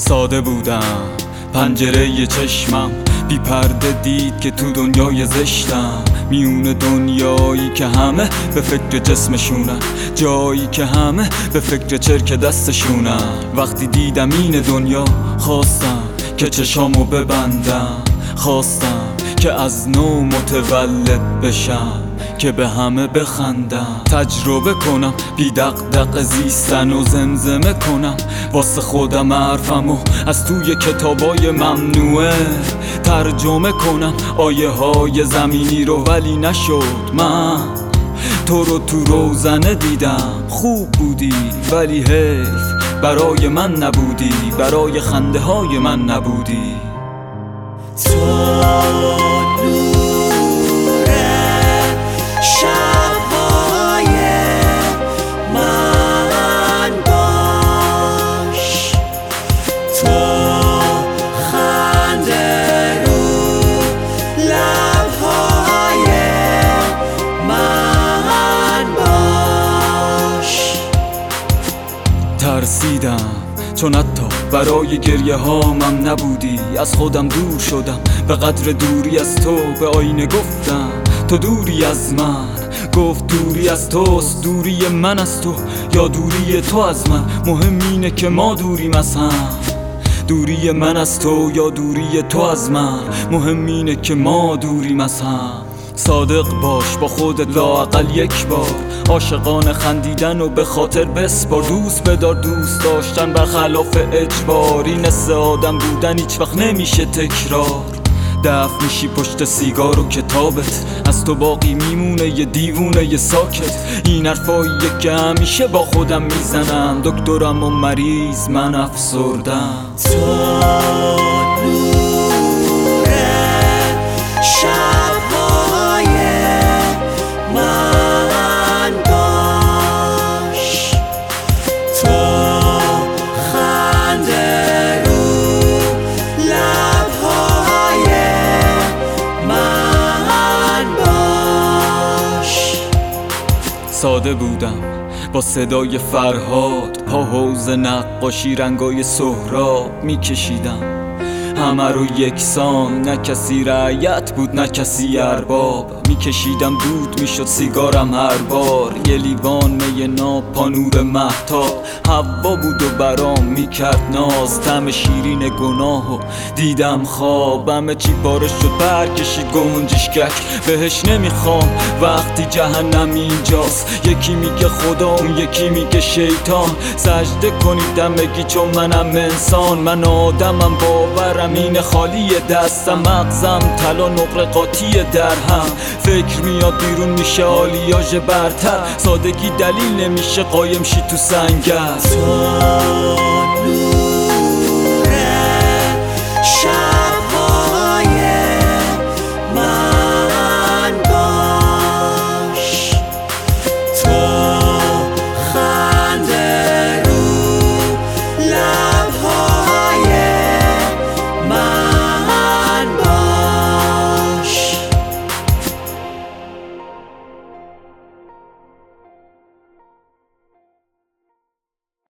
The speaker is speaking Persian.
ساده بودم، پنجره چشمم بی پرده دید که تو دنیای زشتم، میون دنیایی که همه به فکر جسمشونن، جایی که همه به فکر چرک دستشونن. وقتی دیدم این دنیا خواستم که چشامو ببندم، خواستم که از نو متولد بشم، که به همه بخندم، تجربه کنم بی دغدغه زیستن و زمزمه کنم واسه خودم حرفمو از توی کتابای ممنوعه ترجمه کنم آیه های زمینی رو، ولی نشد. من تو رو تو روزنه دیدم، خوب بودی ولی حیف برای من نبودی، برای خنده های من نبودی. ترسیدم چون حتی برای گریه هامم نبودی، از خودم دور شدم به قدر دوری از تو، به آینه گفتم تو دوری از من، گفت دوری از توست، دوری من از تو یا دوری تو از من، مهم اینه که ما دوریم از هم، دوری من از تو یا دوری تو از من، مهم اینه که ما دوریم از هم. صادق باش با خودت لااقل یک بار، عاشقانه خندیدن و به خاطر بسپار، دوست بدار دوست داشتن برخلاف اجبار، این حس آدم بودن هیچ وقت نمیشه تکرار. دفع میشی پشت سیگار و کتابت، از تو باقی میمونه یه دیوونه یه ساکت، این حرفاییه که همیشه با خودم میزنم، دکترم و مریض من افسردم. ساده بودم با صدای فرهاد، پا حوض نقاشی رنگای سهراب میکشیدم، همه رو یکسان، نه کسی رعیت بود نه کسی ارباب، میکشیدم دود میشد سیگارم هر بار، یه لیوان می ناب پا نور مهتاب، حوا بود و برام میکرد ناز، طعم شیرین گناه و دیدم خواب، همه چی پاره شد پر کشید گنجشکک، بهش نمیخوام وقتی جهنم اینجاست، یکی میگه خدا اون یکی میگه شیطان، سجده کنیدم بگی چون منم انسان، من آدمم باورم اینه خالی دستم، مغزم طلا نقره قاطی درهم، فکر میاد بیرون میشه آلیاژ برتر، سادگی دلیل نمیشه قایم شی تو سنگر.